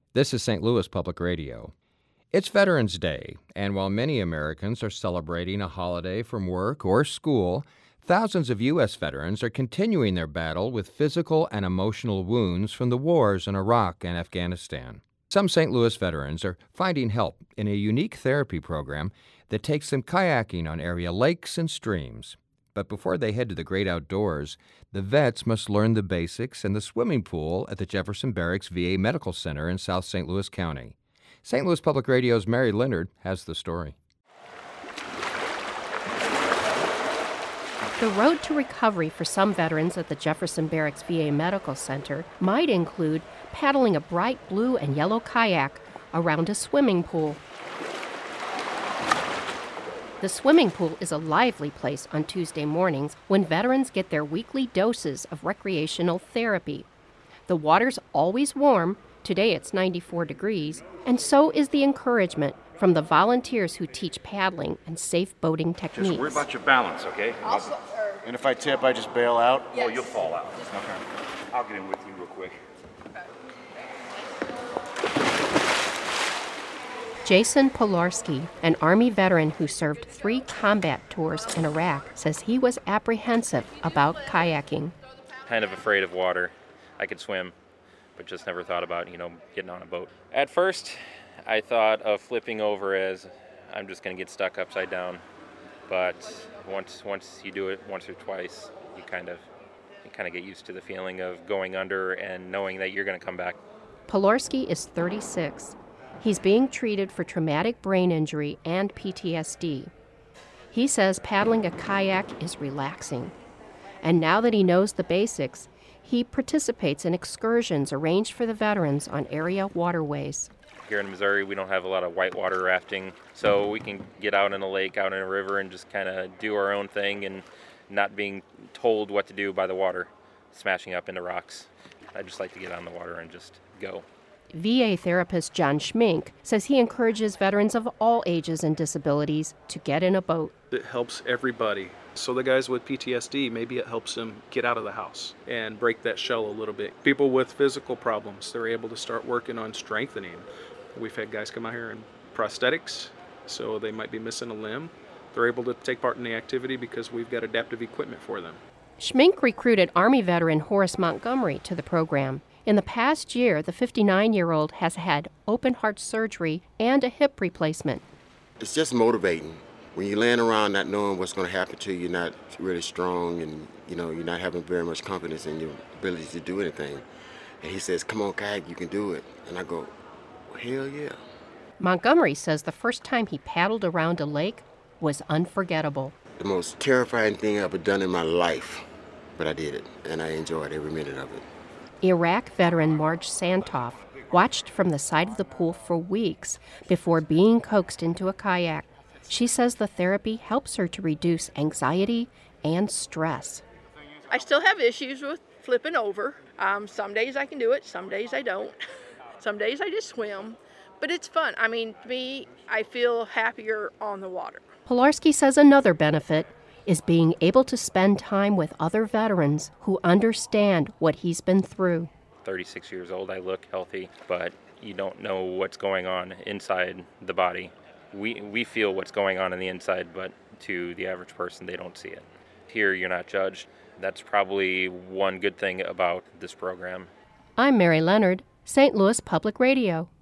This is St. Louis Public Radio. It's Veterans Day, and while many Americans are celebrating a holiday from work or school, thousands of U.S. veterans are continuing their battle with physical and emotional wounds from the wars in Iraq and Afghanistan. Some St. Louis veterans are finding help in a unique therapy program that takes them kayaking on area lakes and streams. But before they head to the great outdoors, the vets must learn the basics in the swimming pool at the Jefferson Barracks VA Medical Center in South St. Louis County. St. Louis Public Radio's Mary Leonard has the story. The road to recovery for some veterans at the Jefferson Barracks VA Medical Center might include paddling a bright blue and yellow kayak around a swimming pool. The swimming pool is a lively place on Tuesday mornings when veterans get their weekly doses of recreational therapy. The water's always warm, today it's 94 degrees, and so is the encouragement from the volunteers who teach paddling and safe boating techniques. Just worry about your balance, okay? And if I tip, I just bail out? Yes. Oh, you'll fall out. Okay. I'll get in with you real quick. Jason Polarski, an Army veteran who served 3 combat tours in Iraq, says he was apprehensive about kayaking. Kind of afraid of water. I could swim, but just never thought about, getting on a boat. At first, I thought of flipping over as I'm just going to get stuck upside down. But once you do it once or twice, you kind of get used to the feeling of going under and knowing that you're going to come back. Polarski is 36. He's being treated for traumatic brain injury and PTSD. He says paddling a kayak is relaxing. And now that he knows the basics, he participates in excursions arranged for the veterans on area waterways. Here in Missouri, we don't have a lot of whitewater rafting, so we can get out in a lake, out in a river, and just kind of do our own thing and not being told what to do by the water, smashing up into rocks. I just like to get on the water and just go. VA therapist John Schmink says he encourages veterans of all ages and disabilities to get in a boat. It helps everybody. So the guys with PTSD, maybe it helps them get out of the house and break that shell a little bit. People with physical problems, they're able to start working on strengthening. We've had guys come out here in prosthetics, so they might be missing a limb. They're able to take part in the activity because we've got adaptive equipment for them. Schmink recruited Army veteran Horace Montgomery to the program. In the past year, the 59-year-old has had open heart surgery and a hip replacement. It's just motivating. When you're laying around not knowing what's going to happen to you, you're not really strong and, you're not having very much confidence in your ability to do anything. And he says, come on, kayak, you can do it. And I go, well, hell yeah. Montgomery says the first time he paddled around a lake was unforgettable. The most terrifying thing I've ever done in my life, but I did it, and I enjoyed every minute of it. Iraq veteran Marge Santoff watched from the side of the pool for weeks before being coaxed into a kayak. She says the therapy helps her to reduce anxiety and stress. I still have issues with flipping over. Some days I can do it, some days I don't. Some days I just swim, but it's fun. To me, I feel happier on the water. Polarski says another benefit is being able to spend time with other veterans who understand what he's been through. 36 years old, I look healthy, but you don't know what's going on inside the body. We feel what's going on the inside, but to the average person, they don't see it. Here, you're not judged. That's probably one good thing about this program. I'm Mary Leonard, St. Louis Public Radio.